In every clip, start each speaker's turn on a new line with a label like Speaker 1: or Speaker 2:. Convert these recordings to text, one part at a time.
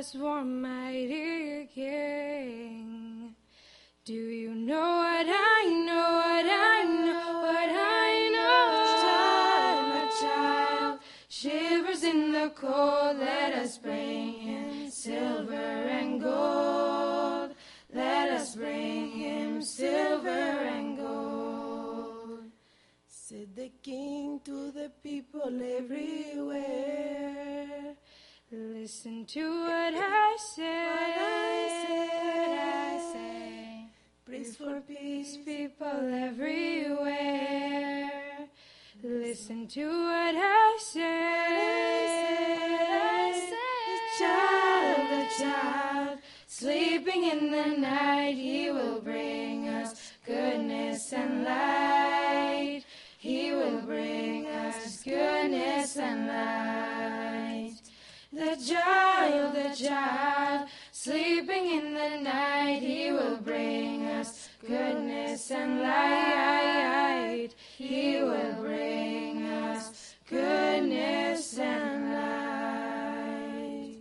Speaker 1: us for mighty King. Do you know what I know, what I know, what I know? A child shivers in the cold, let us bring him silver and gold. Let us bring him silver and gold. Said the King to the people everywhere, listen to what I say. Praise for peace, people everywhere. Listen to what I say. The child, sleeping in the night, he will bring us goodness and light. He will bring us goodness and light. The child, sleeping in the night, he will bring us goodness and light. He will bring us goodness and light.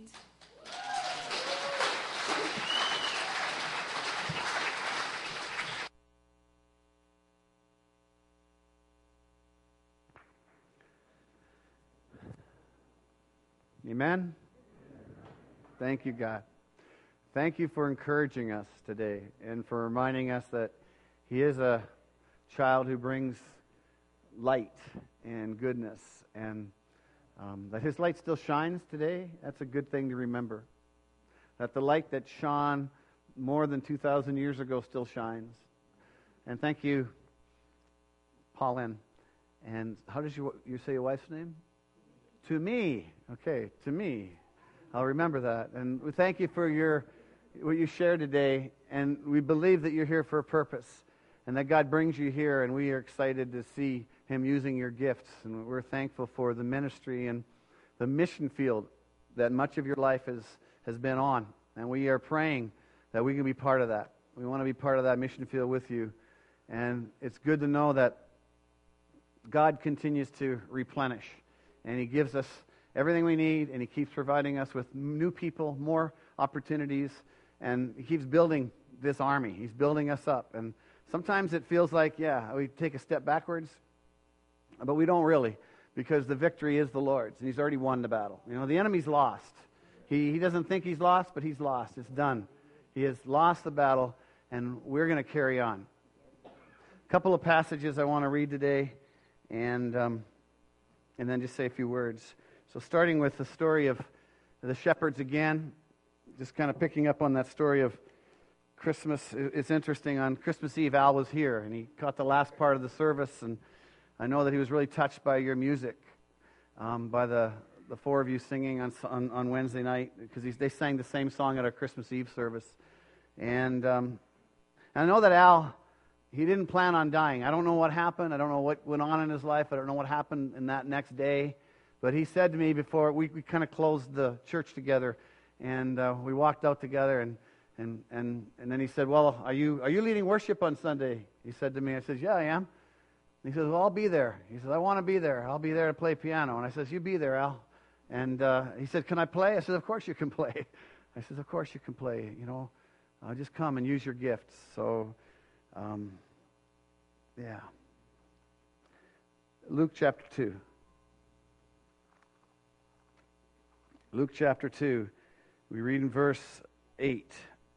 Speaker 2: Amen. Thank you, God. Thank you for encouraging us today and for reminding us that He is a child who brings light and goodness, and that His light still shines today. That's a good thing to remember. That the light that shone more than 2,000 years ago still shines. And thank you, Pauline. And how did you say your wife's name? To me. Okay, to me. I'll remember that. And we thank you for what you shared today. And we believe that you're here for a purpose. And that God brings you here. And we are excited to see Him using your gifts. And we're thankful for the ministry and the mission field that much of your life has been on. And we are praying that we can be part of that. We want to be part of that mission field with you. And it's good to know that God continues to replenish. And He gives us everything we need, and He keeps providing us with new people, more opportunities, and He keeps building this army. He's building us up. And sometimes it feels like, we take a step backwards, but we don't really, because the victory is the Lord's, and He's already won the battle. You know, the enemy's lost. He doesn't think he's lost, but he's lost. It's done. He has lost the battle, and we're going to carry on. A couple of passages I want to read today, and then just say a few words. So starting with the story of the shepherds again, just kind of picking up on that story of Christmas. It's interesting, on Christmas Eve, Al was here, and he caught the last part of the service, and I know that he was really touched by your music, by the four of you singing on Wednesday night, because they sang the same song at our Christmas Eve service. And I know that Al, he didn't plan on dying. I don't know what happened. I don't know what went on in his life. I don't know what happened in that next day. But he said to me before, we kind of closed the church together, and we walked out together, and then he said, well, are you leading worship on Sunday? He said to me. I said, yeah, I am. And he says, well, I'll be there. He says, I want to be there. I'll be there to play piano. And I says, you be there, Al. And he said, can I play? I said, of course you can play. I said, of course you can play. You know, just come and use your gifts. So, Luke chapter 2. Luke chapter 2. We read in verse 8.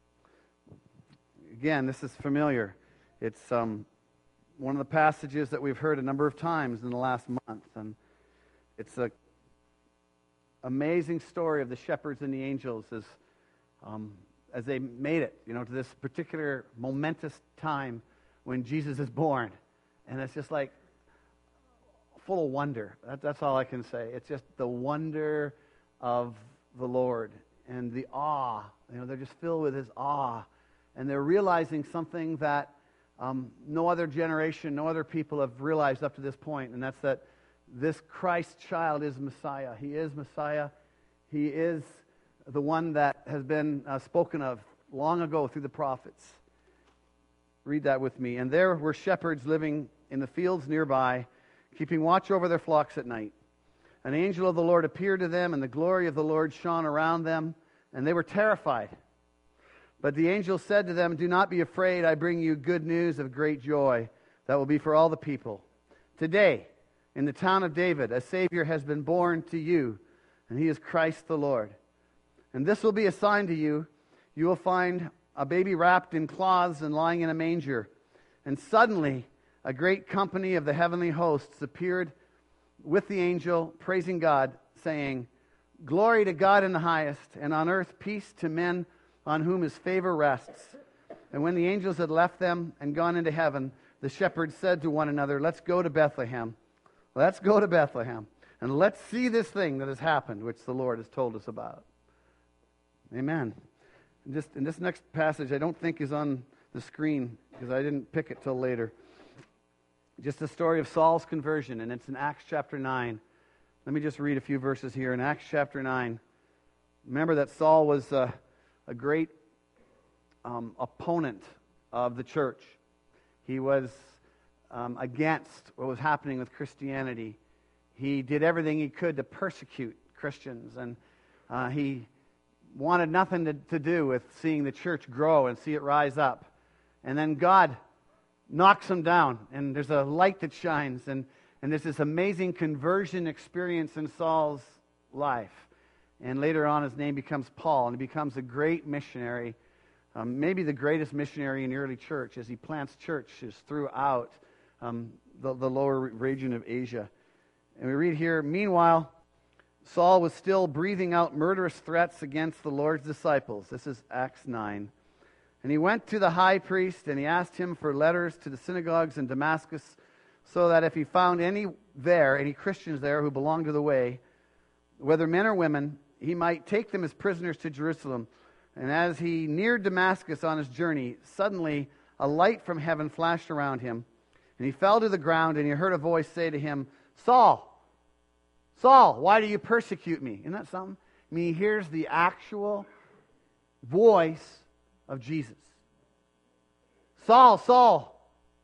Speaker 2: Again, this is familiar. It's one of the passages that we've heard a number of times in the last month. And it's a amazing story of the shepherds and the angels as they made it, to this particular momentous time when Jesus is born. And it's just like full of wonder. That's all I can say. It's just the wonder of the Lord and the awe. They're just filled with His awe. And they're realizing something that no other generation, no other people have realized up to this point, and that's that this Christ child is Messiah. He is Messiah. He is the one that has been spoken of long ago through the prophets. Read that with me. And there were shepherds living in the fields nearby, keeping watch over their flocks at night. An angel of the Lord appeared to them, and the glory of the Lord shone around them, and they were terrified. But the angel said to them, "Do not be afraid. I bring you good news of great joy that will be for all the people. Today, in the town of David, a Savior has been born to you, and he is Christ the Lord. And this will be a sign to you. You will find a baby wrapped in cloths and lying in a manger." And suddenly, a great company of the heavenly hosts appeared with the angel, praising God, saying, "Glory to God in the highest, and on earth peace to men on whom his favor rests." And when the angels had left them and gone into heaven, the shepherds said to one another, "Let's go to Bethlehem. Let's go to Bethlehem, and let's see this thing that has happened, which the Lord has told us about." Amen. In this next passage, I don't think is on the screen, because I didn't pick it till later. Just the story of Saul's conversion, and it's in Acts chapter 9. Let me just read a few verses here. In Acts chapter 9, remember that Saul was a great opponent of the church. He was against what was happening with Christianity. He did everything he could to persecute Christians, and he wanted nothing to do with seeing the church grow and see it rise up. And then God knocks him down, and there's a light that shines, and there's this amazing conversion experience in Saul's life. And later on, his name becomes Paul, and he becomes a great missionary, maybe the greatest missionary in the early church, as he plants churches throughout the lower region of Asia. And we read here, "Meanwhile, Saul was still breathing out murderous threats against the Lord's disciples." This is Acts 9. "And he went to the high priest, and he asked him for letters to the synagogues in Damascus, so that if he found any Christians there who belonged to the way, whether men or women, he might take them as prisoners to Jerusalem. And as he neared Damascus on his journey, suddenly a light from heaven flashed around him, and he fell to the ground, and he heard a voice say to him, 'Saul, Saul, why do you persecute me?'" Isn't that something? I mean, he hears the actual voice of Jesus. "Saul, Saul,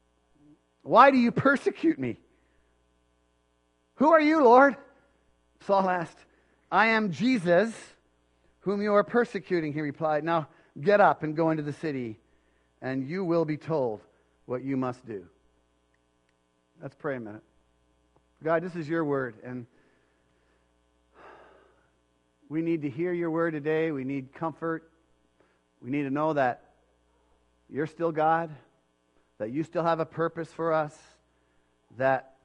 Speaker 2: why do you persecute me?" "Who are you, Lord?" Saul asked. "I am Jesus, whom you are persecuting," he replied. "Now get up and go into the city, and you will be told what you must do." Let's pray a minute. God, this is your word, and we need to hear your word today. We need comfort. We need to know that you're still God, that you still have a purpose for us, that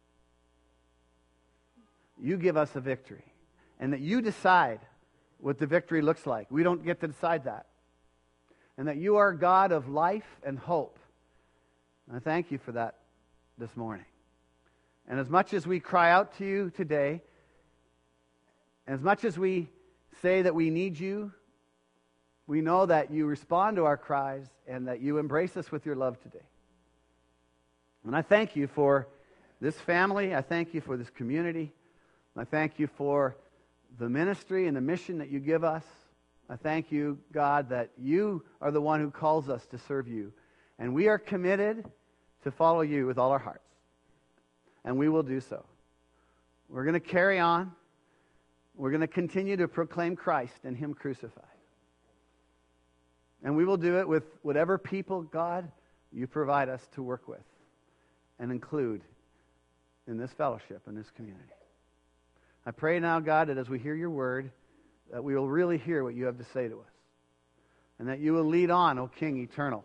Speaker 2: you give us a victory, and that you decide what the victory looks like. We don't get to decide that. And that you are God of life and hope. And I thank you for that this morning. And as much as we cry out to you today, as much as we say that we need you, we know that you respond to our cries and that you embrace us with your love today. And I thank you for this family. I thank you for this community. I thank you for the ministry and the mission that you give us. I thank you, God, that you are the one who calls us to serve you. And we are committed to follow you with all our hearts. And we will do so. We're going to carry on. We're going to continue to proclaim Christ and Him crucified. And we will do it with whatever people, God, you provide us to work with and include in this fellowship, in this community. I pray now, God, that as we hear your word, that we will really hear what you have to say to us. And that you will lead on, O King eternal.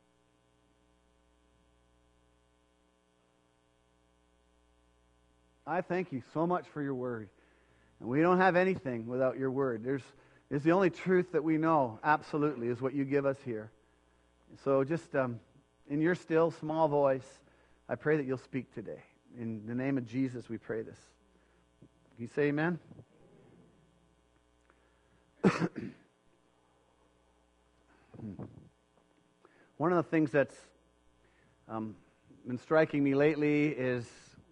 Speaker 2: I thank you so much for your word. And we don't have anything without your word. It's the only truth that we know, absolutely, is what you give us here. So just in your still, small voice, I pray that you'll speak today. In the name of Jesus, we pray this. Can you say amen? One of the things that's been striking me lately is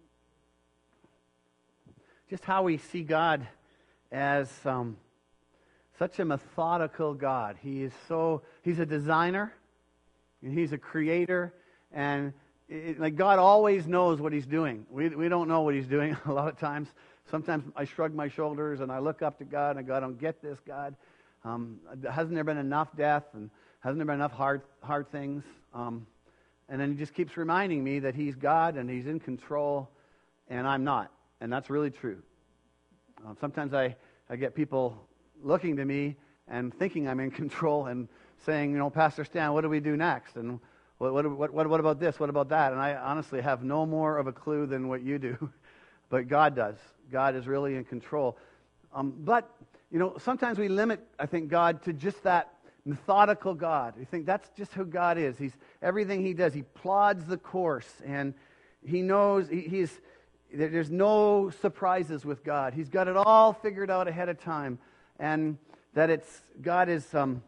Speaker 2: just how we see God as such a methodical God. He's a designer, and He's a creator, and like God always knows what He's doing. We don't know what He's doing a lot of times. Sometimes I shrug my shoulders and I look up to God and I go, "I don't get this, God." Hasn't there been enough death, and hasn't there been enough hard things? And then he just keeps reminding me that he's God and he's in control, and I'm not. And that's really true. Sometimes I get people looking to me and thinking I'm in control and saying, Pastor Stan, what do we do next? And what about this? What about that? And I honestly have no more of a clue than what you do. But God does. God is really in control. But sometimes we limit, I think, God to just that methodical God. We think that's just who God is. He's everything he does. He plods the course, and he knows there's no surprises with God. He's got it all figured out ahead of time, and that God is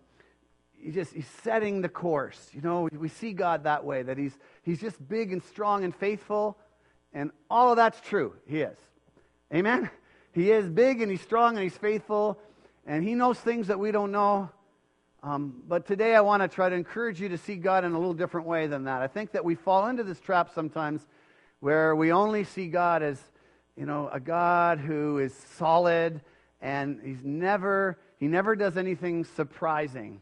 Speaker 2: he's setting the course. We see God that way, that he's just big and strong and faithful, and all of that's true. He is. Amen? He is big and he's strong and he's faithful, and he knows things that we don't know. But today I want to try to encourage you to see God in a little different way than that. I think that we fall into this trap sometimes where we only see God as, a God who is solid, and he never does anything surprising.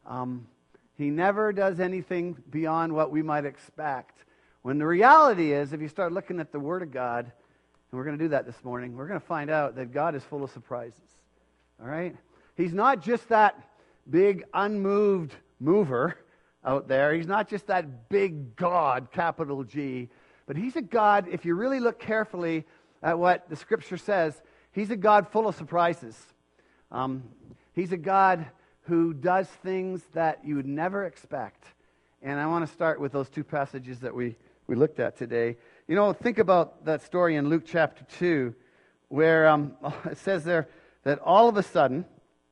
Speaker 2: He never does anything beyond what we might expect. When the reality is, if you start looking at the Word of God, and we're going to do that this morning, we're going to find out that God is full of surprises. All right? He's not just that big, unmoved mover out there. He's not just that big God, capital G. But he's a God, if you really look carefully at what the Scripture says, he's a God full of surprises. He's a God who does things that you would never expect. And I want to start with those two passages that we looked at today. Think about that story in Luke chapter 2, where it says there that all of a sudden,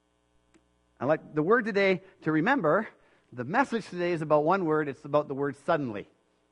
Speaker 2: I like the word today to remember. The message today is about one word. It's about the word suddenly.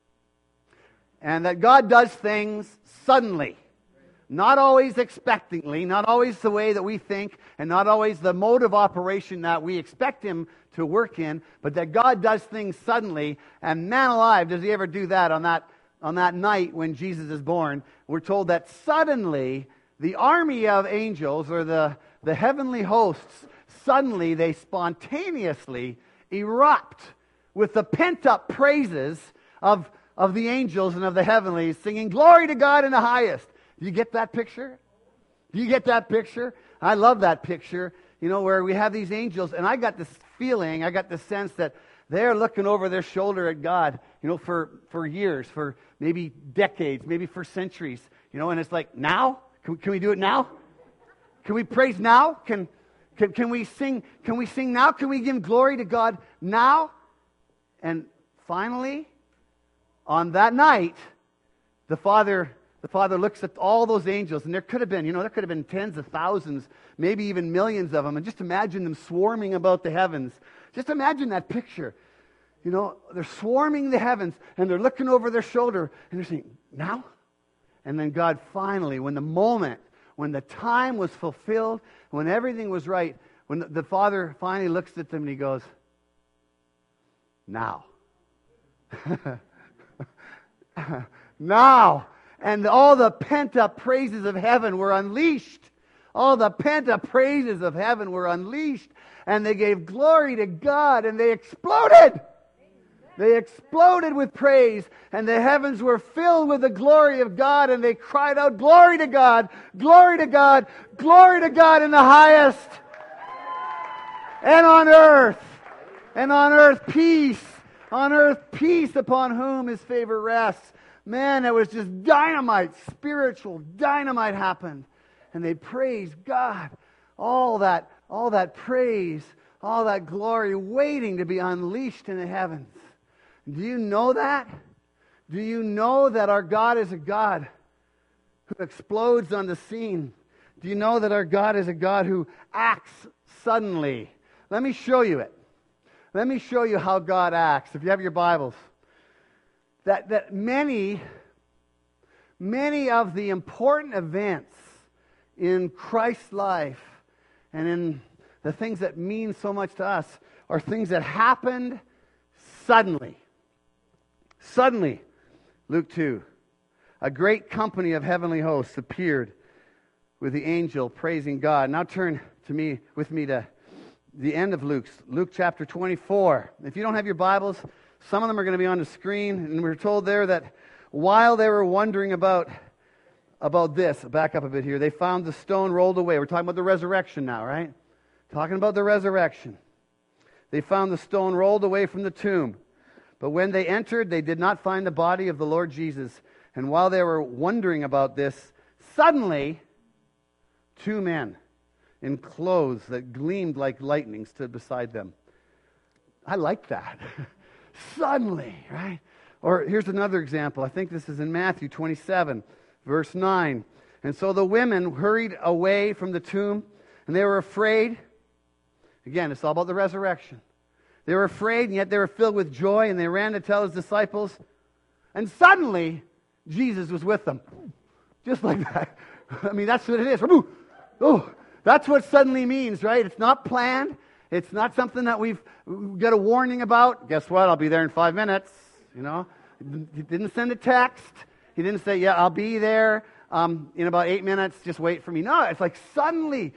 Speaker 2: And that God does things suddenly. Not always expectantly, not always the way that we think, and not always the mode of operation that we expect him to work in, but that God does things suddenly. And man alive, does he ever do that on that night when Jesus is born? We're told that suddenly the army of angels, or the heavenly hosts, suddenly they spontaneously erupt with the pent-up praises of the angels and of the heavenlies, singing, "Glory to God in the highest." Do you get that picture? Do you get that picture? I love that picture, where we have these angels, and I got this feeling, I got this sense that they're looking over their shoulder at God, for years, for maybe decades, maybe for centuries, and it's like, now? Can we do it now? Can we praise now? Can we sing? Can we sing now? Can we give glory to God now? And finally, on that night, the Father looks at all those angels, and there could have been tens of thousands, maybe even millions of them, and just imagine them swarming about the heavens. Just imagine that picture. They're swarming the heavens, and they're looking over their shoulder, and they're saying, now? And then God finally, when the time was fulfilled, when everything was right, when the Father finally looks at them and he goes, now. Now. And all the pent-up praises of heaven were unleashed. All the pent-up praises of heaven were unleashed. And they gave glory to God, and they exploded. They exploded with praise, and the heavens were filled with the glory of God, and they cried out, "Glory to God, glory to God, glory to God in the highest, and on earth peace, on earth peace upon whom his favor rests." Man, it was just dynamite, spiritual dynamite happened. And they praised God. All that praise, all that glory waiting to be unleashed in the heavens. Do you know that? Do you know that our God is a God who explodes on the scene? Do you know that our God is a God who acts suddenly? Let me show you it. Let me show you how God acts. If you have your Bibles. That many of the important events in Christ's life and in the things that mean so much to us are things that happened suddenly. Suddenly, Luke 2, a great company of heavenly hosts appeared with the angel praising God. Now turn with me to the end of Luke chapter 24. If you don't have your Bibles, some of them are going to be on the screen, and we're told there that while they were wondering about this, back up a bit here, they found the stone rolled away. We're talking about the resurrection now, right? Talking about the resurrection. They found the stone rolled away from the tomb. But when they entered, they did not find the body of the Lord Jesus. And while they were wondering about this, suddenly 2 men in clothes that gleamed like lightning stood beside them. I like that. Suddenly, right? Or here's another example. I think this is in Matthew 27, verse 9. And so the women hurried away from the tomb, and they were afraid. Again, it's all about the resurrection. They were afraid, and yet they were filled with joy, and they ran to tell his disciples. And suddenly, Jesus was with them. Just like that. I mean, that's what it is. Oh, that's what suddenly means, right? It's not planned. It's not something that we've got a warning about. Guess what? I'll be there in 5 minutes. You know, he didn't send a text. He didn't say, yeah, I'll be there in about 8 minutes. Just wait for me. No, it's like suddenly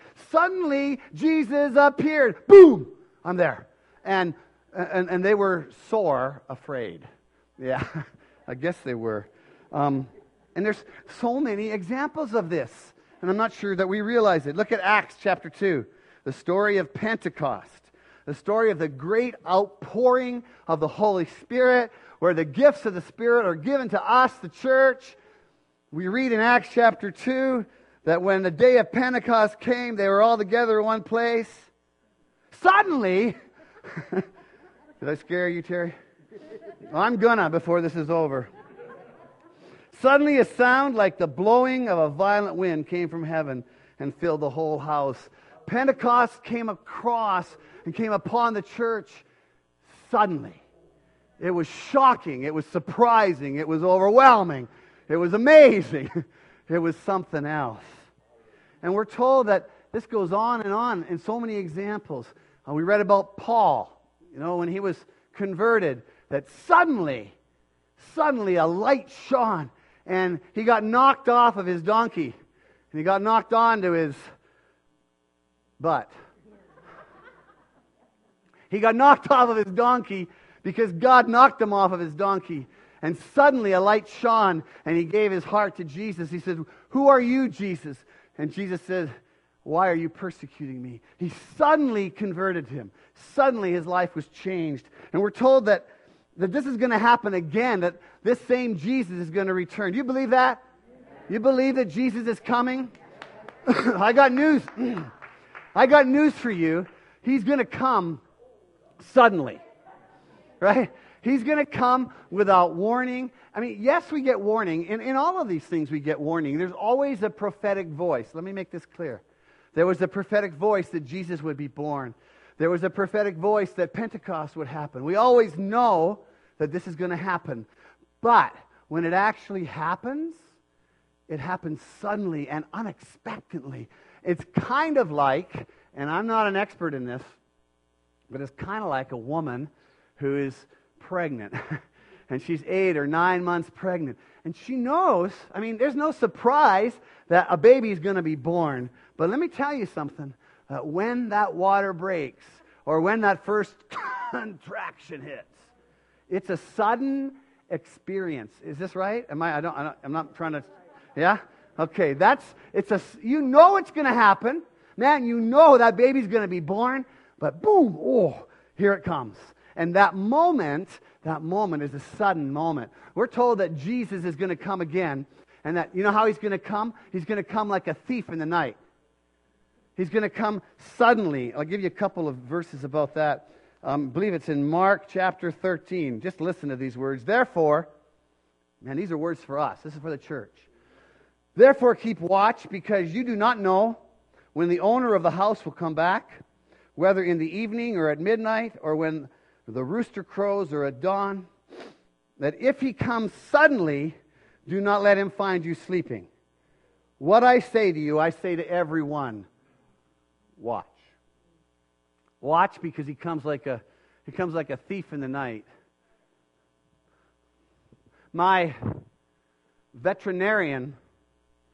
Speaker 2: Jesus appeared. Boom, I'm there. And they were sore afraid. Yeah, I guess they were. And there's so many examples of this. And I'm not sure that we realize it. Look at Acts chapter 2, the story of Pentecost, the story of the great outpouring of the Holy Spirit, where the gifts of the Spirit are given to us, the church. We read in Acts chapter 2 that when the day of Pentecost came, they were all together in one place. Suddenly, did I scare you, Terry? I'm gonna before this is over. Suddenly a sound like the blowing of a violent wind came from heaven and filled the whole house. Pentecost came across and came upon the church suddenly. It was shocking. It was surprising. It was overwhelming. It was amazing. It was something else. And we're told that this goes on in so many examples. We read about Paul, when he was converted, that suddenly a light shone. And he got knocked off of his donkey. And he got knocked onto his butt. He got knocked off of his donkey because God knocked him off of his donkey. And suddenly a light shone, and he gave his heart to Jesus. He said, "Who are you, Jesus?" And Jesus said, "Why are you persecuting me?" He suddenly converted him. Suddenly his life was changed. And we're told that this is going to happen again, that this same Jesus is going to return. Do you believe that? You believe that Jesus is coming? I got news. I got news for you. He's going to come suddenly. Right? He's going to come without warning. I mean, yes, we get warning. In all of these things we get warning. There's always a prophetic voice. Let me make this clear. There was a prophetic voice that Jesus would be born. There was a prophetic voice that Pentecost would happen. We always know that this is going to happen. But when it actually happens, it happens suddenly and unexpectedly. It's kind of like, and I'm not an expert in this, but it's kind of like a woman who is pregnant. And she's 8 or 9 months pregnant. And she knows, there's no surprise that a baby is going to be born. But let me tell you something. When that water breaks, or when that first contraction hits, it's a sudden experience. Is this right? I'm not trying to. Yeah? Okay. It's going to happen. Man, that baby's going to be born. But boom, here it comes. And that moment is a sudden moment. We're told that Jesus is going to come again. And that, how he's going to come? He's going to come like a thief in the night. He's going to come suddenly. I'll give you a couple of verses about that. I believe it's in Mark chapter 13. Just listen to these words. Therefore, man, these are words for us. This is for the church. Therefore, keep watch, because you do not know when the owner of the house will come back, whether in the evening or at midnight, or when the rooster crows or at dawn, that if he comes suddenly, do not let him find you sleeping. What I say to you, I say to everyone, watch. Watch, because he comes like a thief in the night. My veterinarian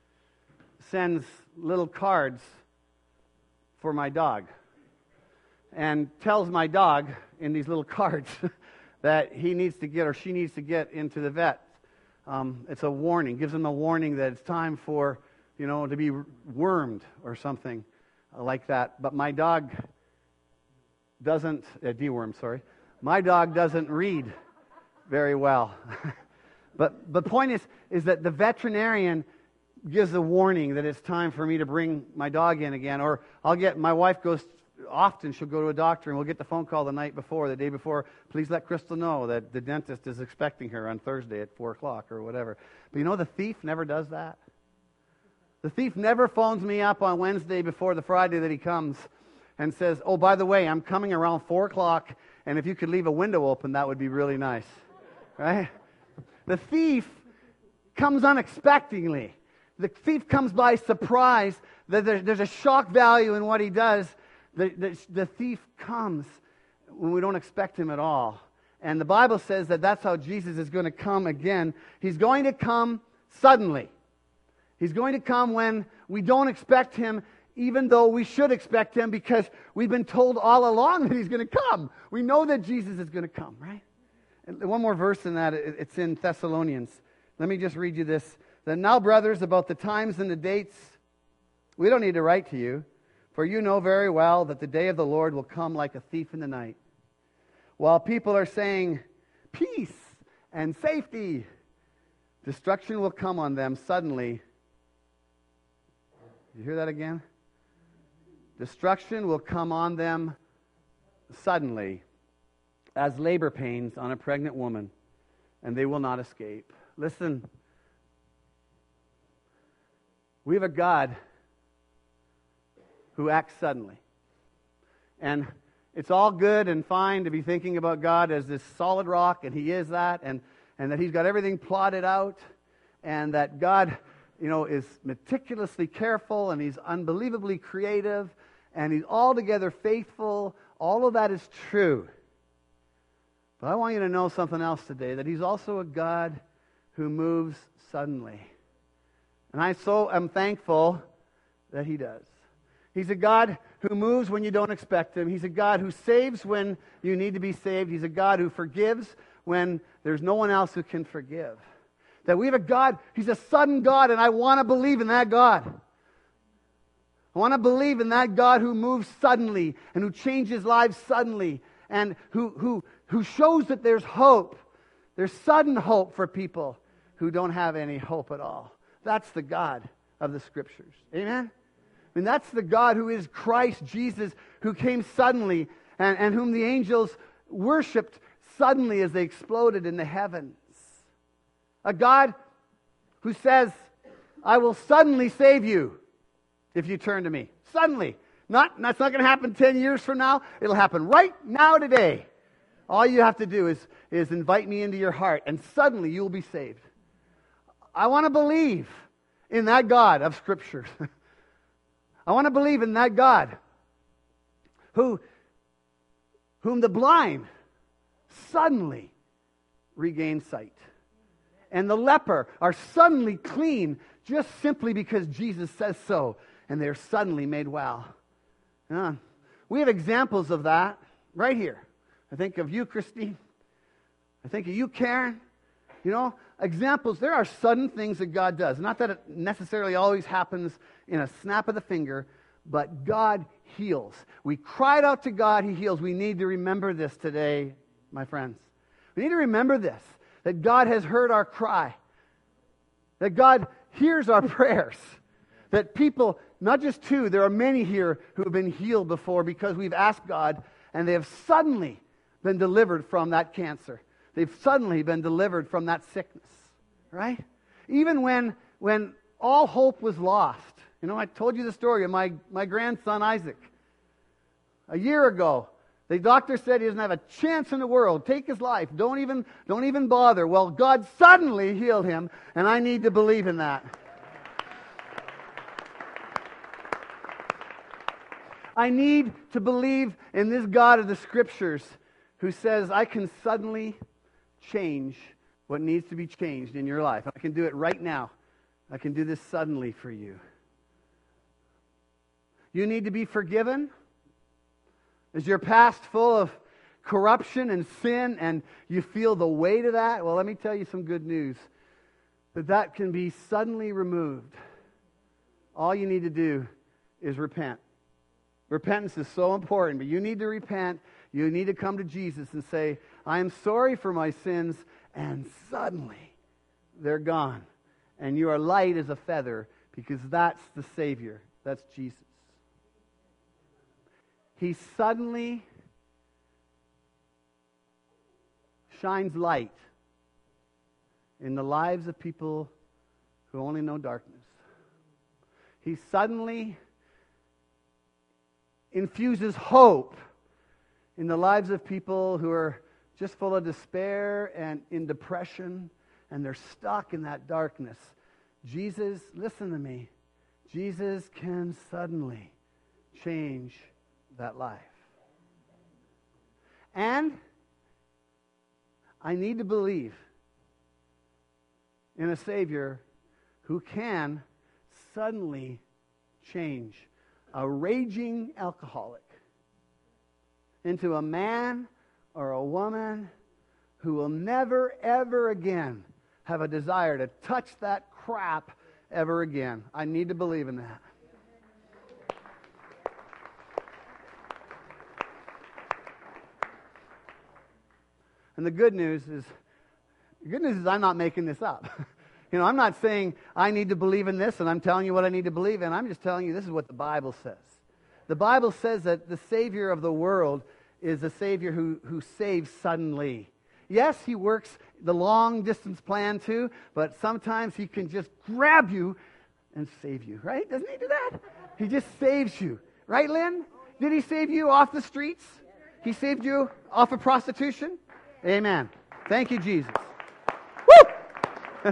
Speaker 2: sends little cards for my dog. and tells my dog in these little cards that he needs to get or she needs to get into the vet. It's a warning, gives him a warning that it's time for, to be wormed or something like that. But my dog doesn't, dewormed, sorry. My dog doesn't read very well. But the point is that the veterinarian gives a warning that it's time for me to bring my dog in again. Or my wife goes, often she'll go to a doctor and we'll get the phone call the day before, please let Crystal know that the dentist is expecting her on Thursday at 4 o'clock or whatever. But the thief never does that. The thief never phones me up on Wednesday before the Friday that he comes and says, oh, by the way, I'm coming around 4 o'clock, and if you could leave a window open, that would be really nice. Right? The thief comes unexpectedly. The thief comes by surprise. There's a shock value in what he does. The thief comes when we don't expect him at all. And the Bible says that that's how Jesus is going to come again. He's going to come suddenly. He's going to come when we don't expect him, even though we should expect him, because we've been told all along that he's going to come. We know that Jesus is going to come, right? And one more verse in that, it's in Thessalonians. Let me just read you this. That now, brothers, about the times and the dates, we don't need to write to you, for you know very well that the day of the Lord will come like a thief in the night. While people are saying, peace and safety, destruction will come on them suddenly. You hear that again? Destruction will come on them suddenly, as labor pains on a pregnant woman, and they will not escape. Listen, we have a God who acts suddenly. And it's all good and fine to be thinking about God as this solid rock, and He is that, and that He's got everything plotted out, and that God, is meticulously careful, and He's unbelievably creative, and He's altogether faithful. All of that is true. But I want you to know something else today, that He's also a God who moves suddenly. And I so am thankful that He does. He's a God who moves when you don't expect Him. He's a God who saves when you need to be saved. He's a God who forgives when there's no one else who can forgive. That we have a God, He's a sudden God, and I want to believe in that God. I want to believe in that God who moves suddenly and who changes lives suddenly and who shows that there's hope. There's sudden hope for people who don't have any hope at all. That's the God of the Scriptures. Amen? I mean, that's the God who is Christ Jesus, who came suddenly and whom the angels worshipped suddenly as they exploded in the heavens. A God who says, I will suddenly save you if you turn to me. Suddenly. That's not going to happen 10 years from now. It'll happen right now today. All you have to do is invite me into your heart, and suddenly you'll be saved. I want to believe in that God of Scripture. I want to believe in that God whom the blind suddenly regain sight. And the leper are suddenly clean just simply because Jesus says so, and they're suddenly made well. We have examples of that right here. I think of you, Christine. I think of you, Karen. Examples. There are sudden things that God does. Not that it necessarily always happens in a snap of the finger, but God heals. We cried out to God, He heals. We need to remember this today, my friends. We need to remember this, that God has heard our cry, that God hears our prayers, that people, not just two, there are many here who have been healed before because we've asked God, and they have suddenly been delivered from that cancer. They've suddenly been delivered from that sickness, right? Even when all hope was lost. I told you the story of my grandson Isaac. A year ago, the doctor said he doesn't have a chance in the world. Take his life. Don't even bother. Well, God suddenly healed him, and I need to believe in that. I need to believe in this God of the Scriptures who says, I can suddenly change what needs to be changed in your life. I can do it right now. I can do this suddenly for you. You need to be forgiven. Is your past full of corruption and sin and you feel the weight of that? Well, let me tell you some good news. That can be suddenly removed. All you need to do is repent. Repentance is so important, but you need to repent. You need to come to Jesus and say, I am sorry for my sins, and suddenly they're gone. And you are light as a feather, because that's the Savior. That's Jesus. He suddenly shines light in the lives of people who only know darkness. He suddenly infuses hope in the lives of people who are just full of despair and in depression, and they're stuck in that darkness. Jesus, listen to me, Jesus can suddenly change that life. And I need to believe in a Savior who can suddenly change a raging alcoholic into a man or a woman who will never, ever again have a desire to touch that crap ever again. I need to believe in that. And the good news is I'm not making this up. You know, I'm not saying I need to believe in this and I'm telling you what I need to believe in. I'm just telling you this is what the Bible says. The Bible says that the Savior of the world is a Savior who saves suddenly. Yes, He works the long-distance plan too, but sometimes He can just grab you and save you, right? Doesn't He do that? He just saves you. Right, Lynn? Did He save you off the streets? He saved you off of prostitution? Amen. Thank you, Jesus. Woo!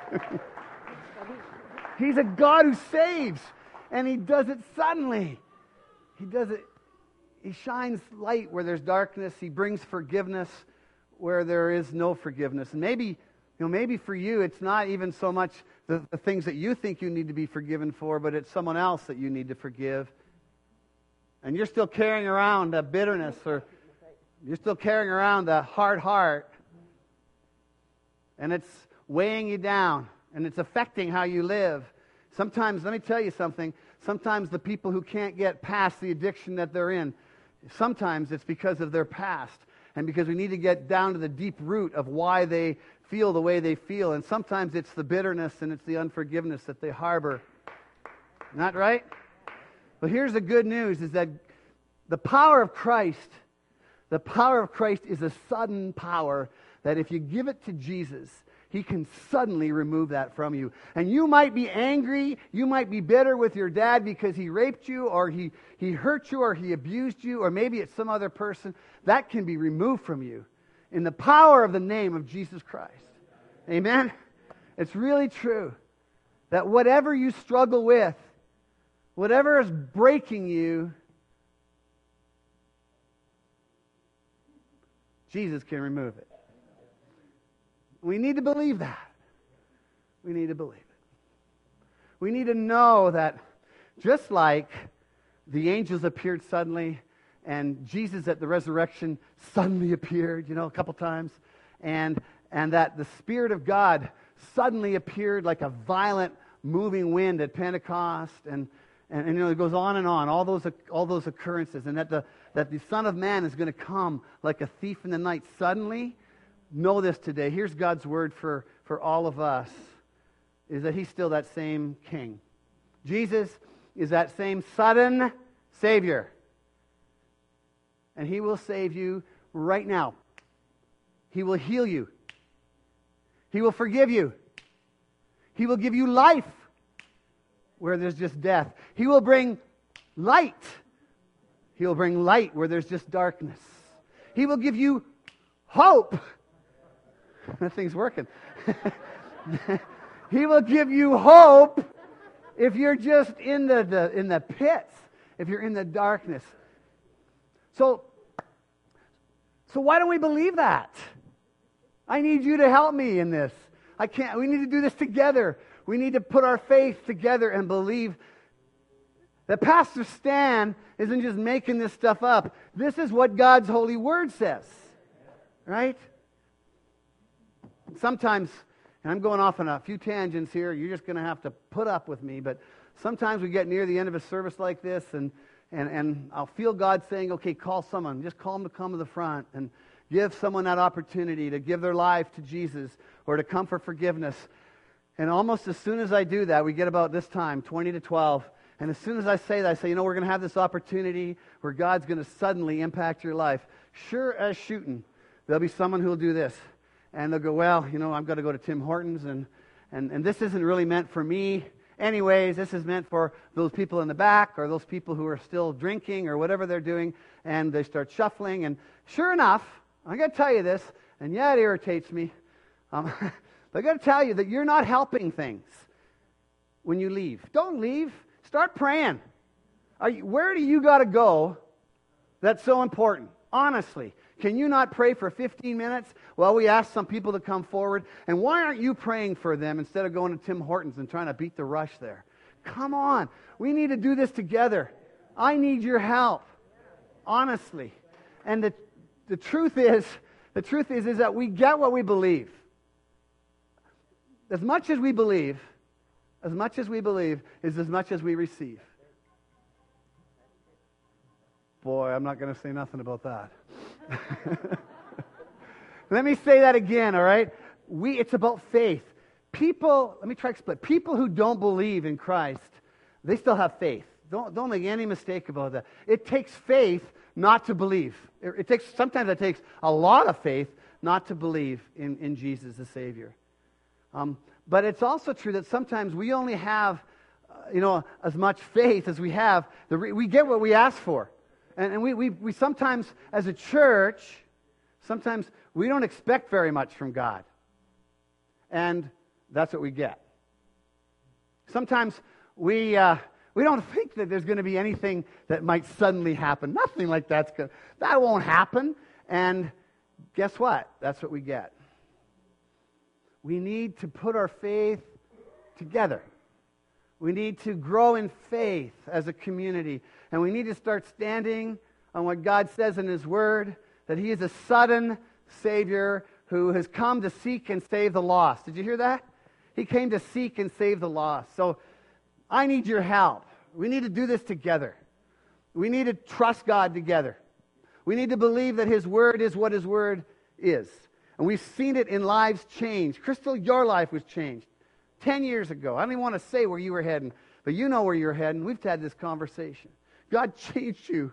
Speaker 2: He's a God who saves, and He does it suddenly. He does it. He shines light where there's darkness. He brings forgiveness where there is no forgiveness. And maybe for you, it's not even so much the things that you think you need to be forgiven for, but it's someone else that you need to forgive. And you're still carrying around a bitterness, or you're still carrying around a hard heart. And it's weighing you down, and it's affecting how you live. Sometimes, let me tell you something, sometimes the people who can't get past the addiction that they're in, sometimes it's because of their past, and because we need to get down to the deep root of why they feel the way they feel. And sometimes it's the bitterness and it's the unforgiveness that they harbor. Not right? But here's the good news, is that the power of Christ is a sudden power that if you give it to Jesus, He can suddenly remove that from you. And you might be angry, you might be bitter with your dad because he raped you, or he hurt you, or he abused you, or maybe it's some other person. That can be removed from you in the power of the name of Jesus Christ. Amen? It's really true that whatever you struggle with, whatever is breaking you, Jesus can remove it. We need to believe that. We need to believe it. We need to know that just like the angels appeared suddenly, and Jesus at the resurrection suddenly appeared, a couple times, and that the Spirit of God suddenly appeared like a violent moving wind at Pentecost, and it goes on and on, all those occurrences, and that the Son of Man is going to come like a thief in the night suddenly. Know this today. Here's God's word for all of us, is that He's still that same King. Jesus is that same sudden Savior. And He will save you right now. He will heal you. He will forgive you. He will give you life where there's just death. He will bring light. He will bring light where there's just darkness. He will give you hope. That thing's working. He will give you hope if you're just in the pits, if you're in the darkness. So why don't we believe that? I need you to help me in this. We need to do this together. We need to put our faith together and believe That Pastor Stan isn't just making this stuff up. This is what God's holy word says. Right? Sometimes, and I'm going off on a few tangents here, you're just going to have to put up with me, but sometimes we get near the end of a service like this, and I'll feel God saying, okay, call someone. Just call them to come to the front and give someone that opportunity to give their life to Jesus or to come for forgiveness. And almost as soon as I do that, we get about this time, 20 to 12, and as soon as I say that, I say, we're going to have this opportunity where God's going to suddenly impact your life. Sure as shooting, there'll be someone who will do this. And they'll go, well, I've got to go to Tim Hortons, and this isn't really meant for me. Anyways, this is meant for those people in the back or those people who are still drinking or whatever they're doing, and they start shuffling. And sure enough, I got to tell you this, and yeah, it irritates me. But I got to tell you that you're not helping things when you leave. Don't leave. Start praying. Where do you got to go that's so important? Honestly. Can you not pray for 15 minutes? Well, we asked some people to come forward. And why aren't you praying for them instead of going to Tim Hortons and trying to beat the rush there? Come on. We need to do this together. I need your help. Honestly. And the truth is that we get what we believe. As much as we believe is as much as we receive. Boy, I'm not going to say nothing about that. Let me say that again, all right? It's about faith. Let me try to explain. People who don't believe in Christ, they still have faith. Don't make any mistake about that. It takes faith not to believe. Sometimes it takes a lot of faith not to believe in Jesus the Savior. But it's also true that sometimes we only have, as much faith as we have. We get what we ask for. And we sometimes, as a church, sometimes we don't expect very much from God. And that's what we get. Sometimes we don't think that there's going to be anything that might suddenly happen. Nothing like that won't happen. And guess what? That's what we get. We need to put our faith together. We need to grow in faith as a community. And we need to start standing on what God says in His Word, that He is a sudden Savior who has come to seek and save the lost. Did you hear that? He came to seek and save the lost. So I need your help. We need to do this together. We need to trust God together. We need to believe that His Word is what His Word is. And we've seen it in lives change. Crystal, your life was changed 10 years ago. I don't even want to say where you were heading, but you know where you're heading. We've had this conversation. God changed you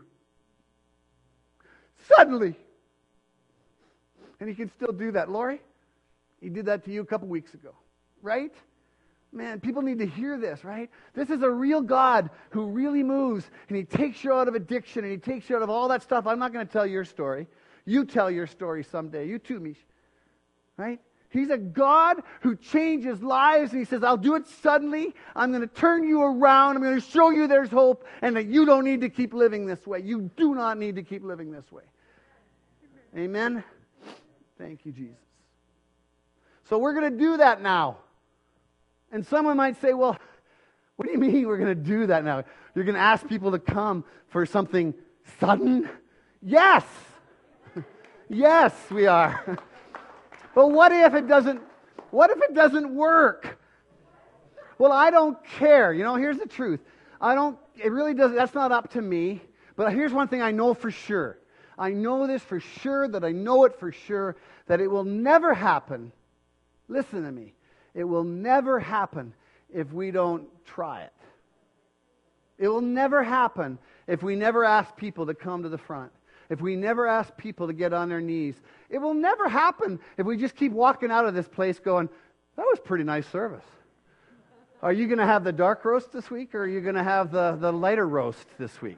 Speaker 2: suddenly. And He can still do that. Lori, He did that to you a couple weeks ago, right? Man, people need to hear this, right? This is a real God who really moves, and He takes you out of addiction, and He takes you out of all that stuff. I'm not going to tell your story. You tell your story someday. You too, Mish. Right? He's a God who changes lives, and He says, I'll do it suddenly. I'm going to turn you around. I'm going to show you there's hope, and that you don't need to keep living this way. You do not need to keep living this way. Amen? Thank you, Jesus. So we're going to do that now. And someone might say, well, what do you mean we're going to do that now? You're going to ask people to come for something sudden? Yes! Yes, we are. But what if it doesn't work? Well, I don't care. Here's the truth. It really doesn't, that's not up to me. But here's one thing I know for sure. I know this for sure, that I know it for sure, that it will never happen. Listen to me. It will never happen if we don't try it. It will never happen if we never ask people to come to the front. If we never ask people to get on their knees. It will never happen if we just keep walking out of this place going, that was pretty nice service. Are you going to have the dark roast this week, or are you going to have the lighter roast this week?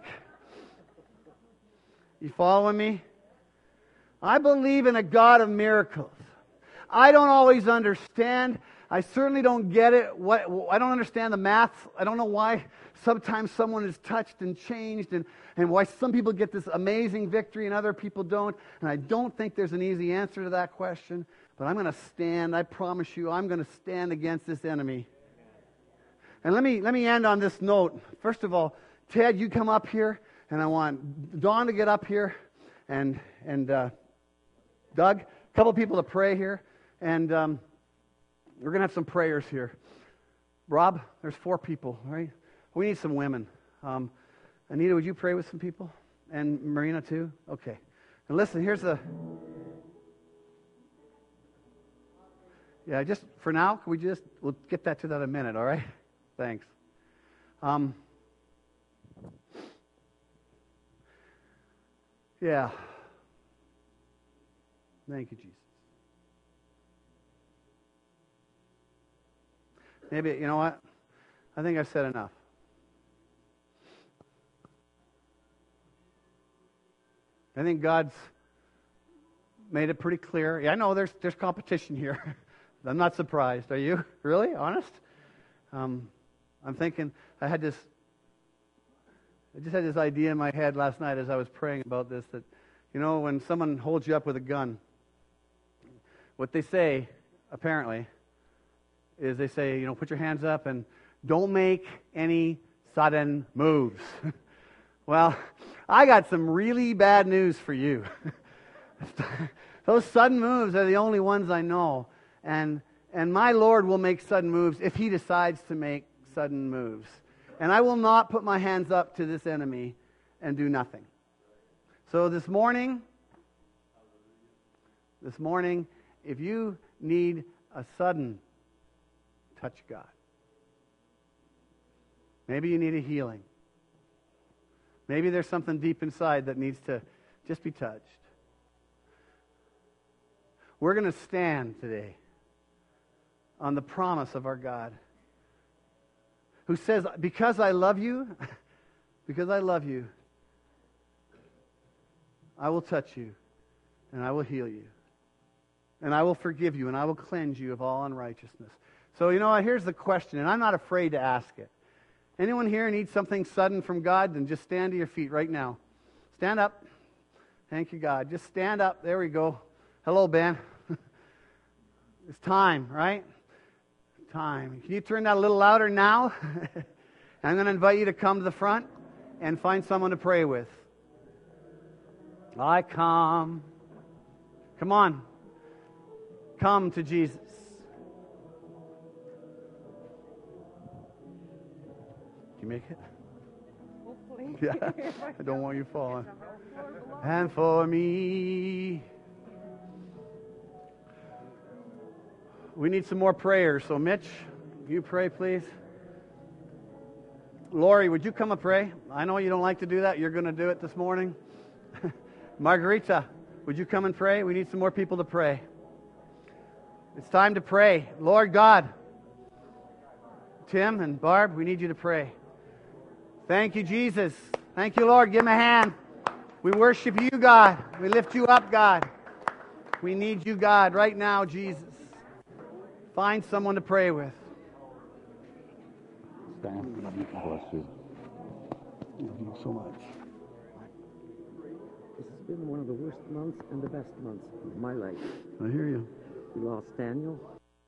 Speaker 2: You following me? I believe in a God of miracles. I don't always understand. I certainly don't get it. I don't understand the math. I don't know why sometimes someone is touched and changed, and why some people get this amazing victory and other people don't. And I don't think there's an easy answer to that question. But I'm going to stand. I promise you, I'm going to stand against this enemy. And let me end on this note. First of all, Ted, you come up here, and I want Dawn to get up here, and Doug, a couple people to pray here, and we're going to have some prayers here. Rob, there's 4 people, right? We need some women. Anita, would you pray with some people? And Marina too? Okay. And listen, here's the... Yeah, just for now, can we'll get that to that in a minute, all right? Thanks. Yeah. Thank you, Jesus. Maybe, you know what? I think I've said enough. I think God's made it pretty clear. Yeah, I know there's competition here. I'm not surprised. Are you? Really? Honest? I'm thinking, I just had this idea in my head last night as I was praying about this, that, you know, when someone holds you up with a gun, what they say, apparently, is they say, you know, put your hands up and don't make any sudden moves. Well, I got some really bad news for you. Those sudden moves are the only ones I know. And my Lord will make sudden moves if He decides to make sudden moves. And I will not put my hands up to this enemy and do nothing. So this morning, if you need a sudden touch God, maybe you need a healing. Maybe there's something deep inside that needs to just be touched. We're going to stand today on the promise of our God, who says, because I love you, I will touch you, and I will heal you, and I will forgive you, and I will cleanse you of all unrighteousness. So, you know what, here's the question, and I'm not afraid to ask it. Anyone here need something sudden from God? Then just stand to your feet right now. Stand up. Thank you, God. Just stand up. There we go. Hello, Ben. It's time, right? Time. Can you turn that a little louder now? I'm going to invite you to come to the front and find someone to pray with. I come. Come on. Come to Jesus. Can you make it?
Speaker 1: Hopefully.
Speaker 2: Yeah. I don't want you falling. And for me. We need some more prayers. So Mitch, you pray, please. Lori, would you come and pray? I know you don't like to do that. You're going to do it this morning. Margarita, would you come and pray? We need some more people to pray. It's time to pray. Lord God, Tim and Barb, we need you to pray. Thank you, Jesus. Thank you, Lord. Give him a hand. We worship you, God. We lift you up, God. We need you, God, right now, Jesus. Find someone to pray with.
Speaker 3: Stand. Bless you.
Speaker 2: Thank you so much.
Speaker 4: This has been one of the worst months and the best months of my life.
Speaker 2: I hear you.
Speaker 4: We lost Daniel.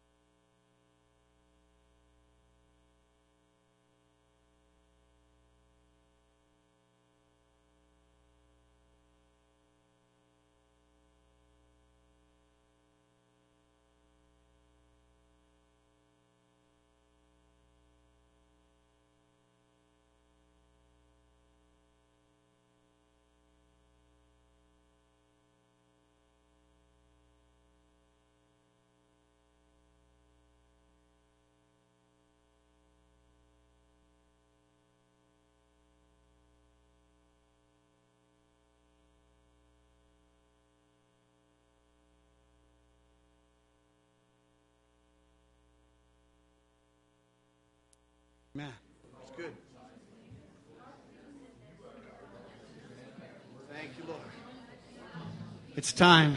Speaker 2: Man, it's good. Thank you, Lord. It's time.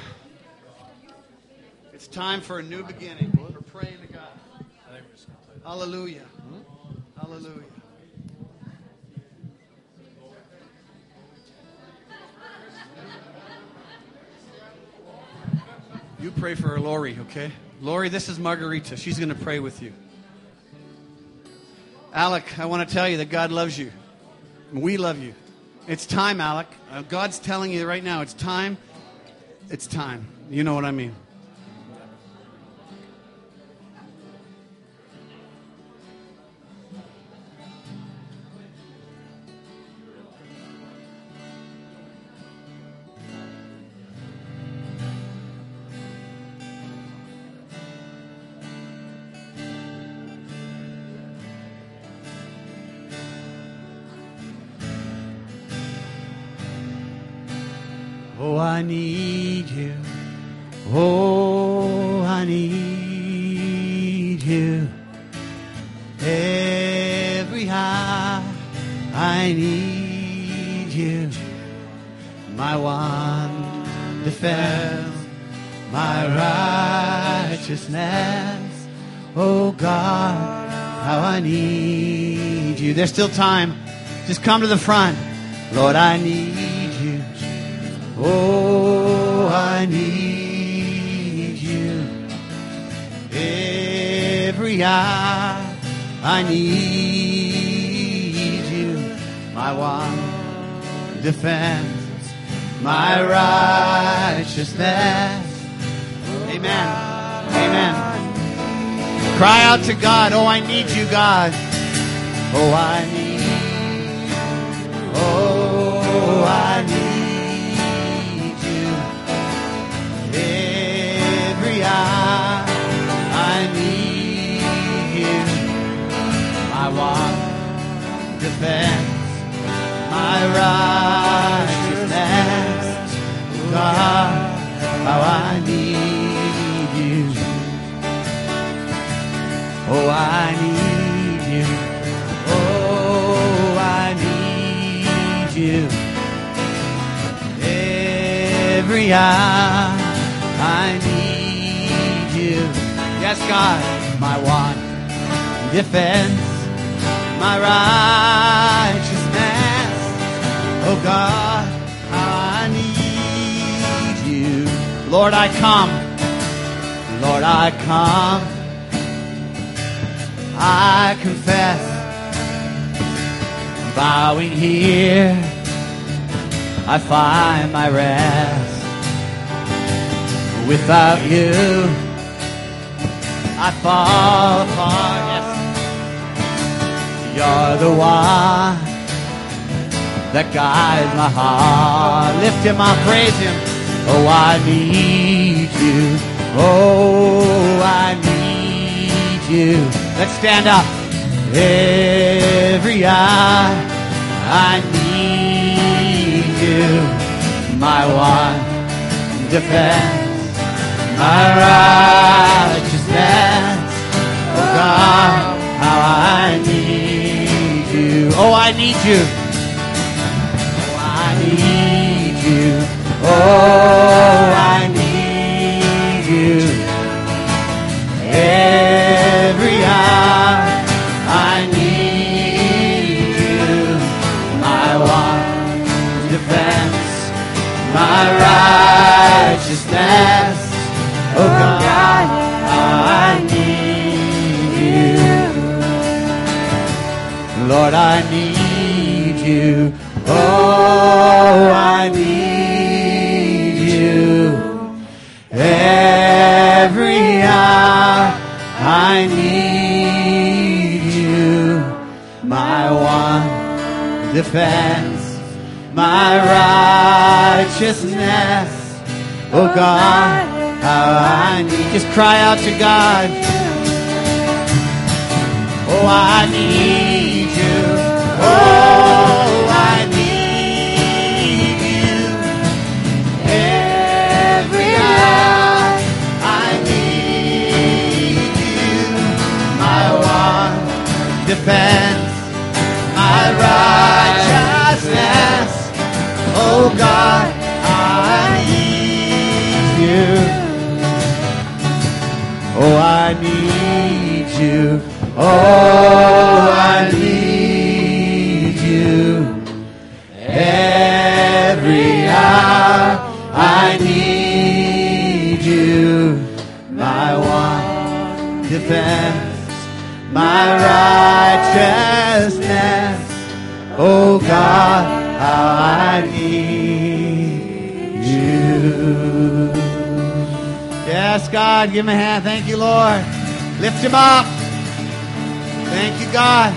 Speaker 2: It's time for a new beginning. We're praying to God. Hallelujah. Hallelujah. You pray for Lori, okay? Lori, this is Margarita. She's going to pray with you. Alec, I want to tell you that God loves you.
Speaker 5: We love you. It's time, Alec. God's telling you right now, it's time. It's time. You know what I mean. Oh, I need you. Oh, I need you. Every hour I need you. My one defense, my righteousness. Oh, God, how I need you. There's still time. Just come to the front. Lord, I need you. Oh, I need you. Every hour I need you. My one defense, my righteousness. Amen. Amen. Cry out to God. Oh, I need you, God. Oh, I need you. Oh, I need you. I need you. My one defense, my righteousness. God, how I need you. Oh, I need you. Oh, I need you. Every hour I need you. Yes, God, my one defense, my righteousness. Oh, God, how I need you. Lord, I come. Lord, I come. I confess, bowing here, I find my rest. Without you, I fall apart. Yes. You're the one that guides my heart. Lift him up, praise him. Oh, I need you. Oh, I need you. Let's stand up. Every hour I need you. My one defense, my righteousness. Oh, God, how I need you. Oh, I need you. Oh, I need you. Oh, I need you. Every hour I need you. My one defense, my righteousness. Oh, God, I need you. Lord, I need you. Oh, I need you. Every hour I need you. My one defense, my righteousness. Oh, God, how I need. Just cry out to God. Oh, I need you. Oh, I need you. Every hour I need you. My one defense, my righteousness. Oh, God, I need you. Oh, I need you. Oh, I need you. Every hour I need you. My one defense, my righteousness. Oh God, how I need you. Yes, God, give him a hand. Thank you, Lord. Lift him up. Thank you, God.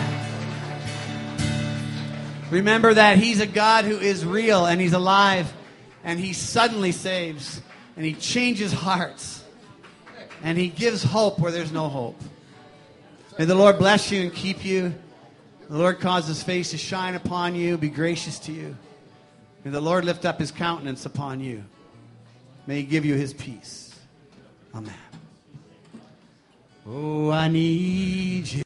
Speaker 5: Remember that he's a God who is real and he's alive and he suddenly saves and he changes hearts and he gives hope where there's no hope. May the Lord bless you and keep you. The Lord cause his face to shine upon you, be gracious to you. May the Lord lift up his countenance upon you. May he give you his peace. Amen. Oh, I need you.